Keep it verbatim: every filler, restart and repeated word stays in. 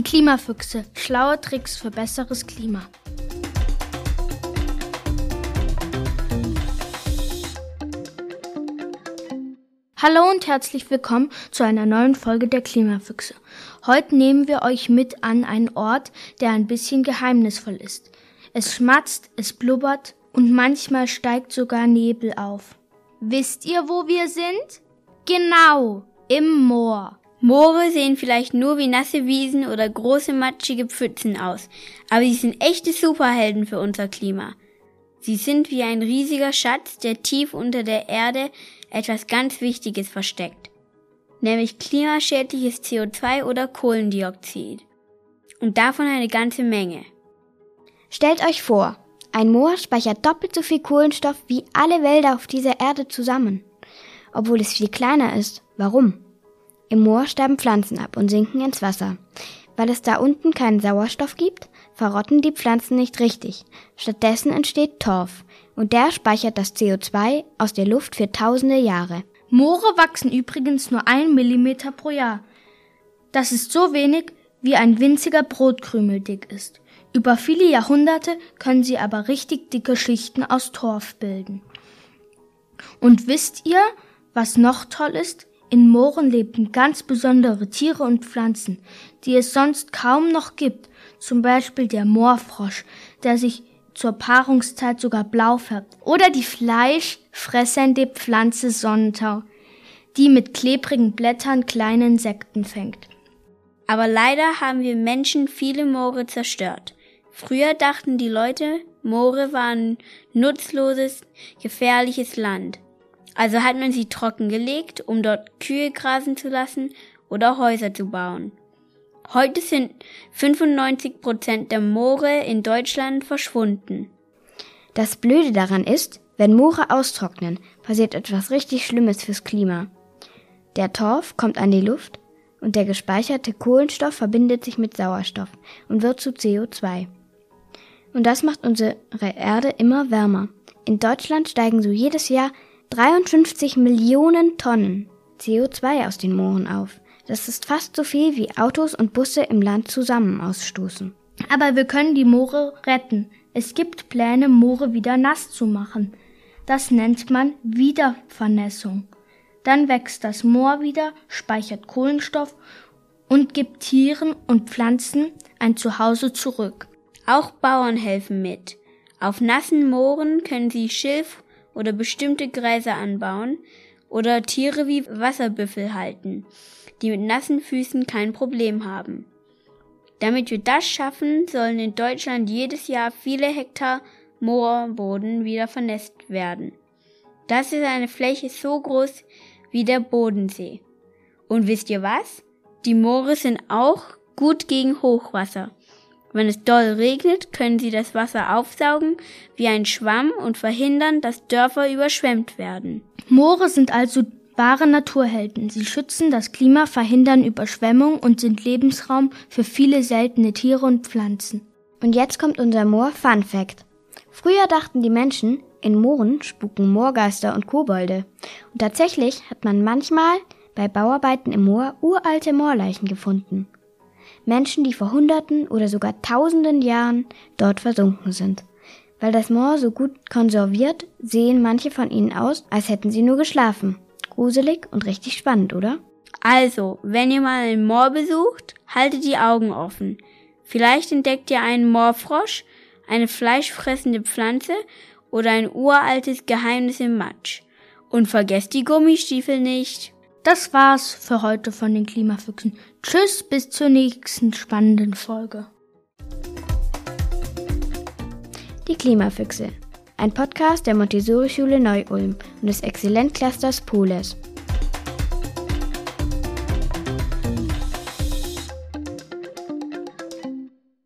Klimafüchse. Schlaue Tricks für besseres Klima. Hallo und herzlich willkommen zu einer neuen Folge der Klimafüchse. Heute nehmen wir euch mit an einen Ort, der ein bisschen geheimnisvoll ist. Es schmatzt, es blubbert und manchmal steigt sogar Nebel auf. Wisst ihr, wo wir sind? Genau, im Moor. Moore sehen vielleicht nur wie nasse Wiesen oder große matschige Pfützen aus, aber sie sind echte Superhelden für unser Klima. Sie sind wie ein riesiger Schatz, der tief unter der Erde etwas ganz Wichtiges versteckt, nämlich klimaschädliches C O zwei oder Kohlendioxid. Und davon eine ganze Menge. Stellt euch vor, ein Moor speichert doppelt so viel Kohlenstoff wie alle Wälder auf dieser Erde zusammen, obwohl es viel kleiner ist. Warum? Im Moor sterben Pflanzen ab und sinken ins Wasser. Weil es da unten keinen Sauerstoff gibt, verrotten die Pflanzen nicht richtig. Stattdessen entsteht Torf und der speichert das C O zwei aus der Luft für tausende Jahre. Moore wachsen übrigens nur ein Millimeter pro Jahr. Das ist so wenig, wie ein winziger Brotkrümel dick ist. Über viele Jahrhunderte können sie aber richtig dicke Schichten aus Torf bilden. Und wisst ihr, was noch toll ist? In Mooren lebten ganz besondere Tiere und Pflanzen, die es sonst kaum noch gibt. Zum Beispiel der Moorfrosch, der sich zur Paarungszeit sogar blau färbt. Oder die fleischfressende Pflanze Sonnentau, die mit klebrigen Blättern kleine Insekten fängt. Aber leider haben wir Menschen viele Moore zerstört. Früher dachten die Leute, Moore waren nutzloses, gefährliches Land. Also hat man sie trockengelegt, um dort Kühe grasen zu lassen oder Häuser zu bauen. Heute sind fünfundneunzig Prozent der Moore in Deutschland verschwunden. Das Blöde daran ist, wenn Moore austrocknen, passiert etwas richtig Schlimmes fürs Klima. Der Torf kommt an die Luft und der gespeicherte Kohlenstoff verbindet sich mit Sauerstoff und wird zu C O zwei. Und das macht unsere Erde immer wärmer. In Deutschland steigen so jedes Jahr dreiundfünfzig Millionen Tonnen C O zwei aus den Mooren auf. Das ist fast so viel, wie Autos und Busse im Land zusammen ausstoßen. Aber wir können die Moore retten. Es gibt Pläne, Moore wieder nass zu machen. Das nennt man Wiedervernässung. Dann wächst das Moor wieder, speichert Kohlenstoff und gibt Tieren und Pflanzen ein Zuhause zurück. Auch Bauern helfen mit. Auf nassen Mooren können sie Schilf oder bestimmte Gräser anbauen oder Tiere wie Wasserbüffel halten, die mit nassen Füßen kein Problem haben. Damit wir das schaffen, sollen in Deutschland jedes Jahr viele Hektar Moorboden wieder vernässt werden. Das ist eine Fläche so groß wie der Bodensee. Und wisst ihr was? Die Moore sind auch gut gegen Hochwasser. Wenn es doll regnet, können sie das Wasser aufsaugen wie ein Schwamm und verhindern, dass Dörfer überschwemmt werden. Moore sind also wahre Naturhelden. Sie schützen das Klima, verhindern Überschwemmung und sind Lebensraum für viele seltene Tiere und Pflanzen. Und jetzt kommt unser Moor-Fun-Fact. Früher dachten die Menschen, in Mooren spuken Moorgeister und Kobolde. Und tatsächlich hat man manchmal bei Bauarbeiten im Moor uralte Moorleichen gefunden. Menschen, die vor Hunderten oder sogar Tausenden Jahren dort versunken sind. Weil das Moor so gut konserviert, sehen manche von ihnen aus, als hätten sie nur geschlafen. Gruselig und richtig spannend, oder? Also, wenn ihr mal ein Moor besucht, haltet die Augen offen. Vielleicht entdeckt ihr einen Moorfrosch, eine fleischfressende Pflanze oder ein uraltes Geheimnis im Matsch. Und vergesst die Gummistiefel nicht. Das war's für heute von den Klimafüchsen. Tschüss, bis zur nächsten spannenden Folge. Die Klimafüchse. Ein Podcast der Montessori-Schule Neu-Ulm und des Exzellenzclusters Poles.